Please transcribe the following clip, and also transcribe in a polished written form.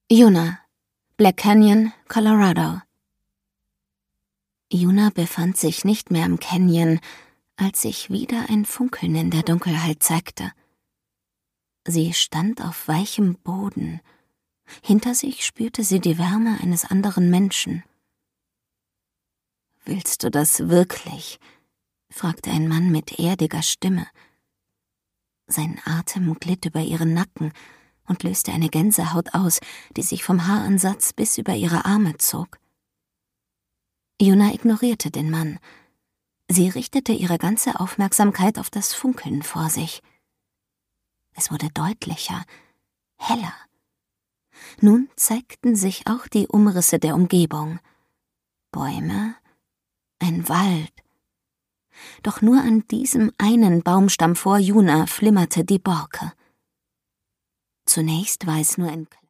Yuna, Black Canyon, Colorado. Yuna befand sich nicht mehr im Canyon, als sich wieder ein Funkeln in der Dunkelheit zeigte. Sie stand auf weichem Boden. Hinter sich spürte sie die Wärme eines anderen Menschen. »Willst du das wirklich?« fragte ein Mann mit erdiger Stimme. Sein Atem glitt über ihren Nacken und löste eine Gänsehaut aus, die sich vom Haaransatz bis über ihre Arme zog. Yuna ignorierte den Mann. Sie richtete ihre ganze Aufmerksamkeit auf das Funkeln vor sich. Es wurde deutlicher, heller. Nun zeigten sich auch die Umrisse der Umgebung. Bäume, ein Wald. Doch nur an diesem einen Baumstamm vor Yuna flimmerte die Borke. Zunächst war es nur ein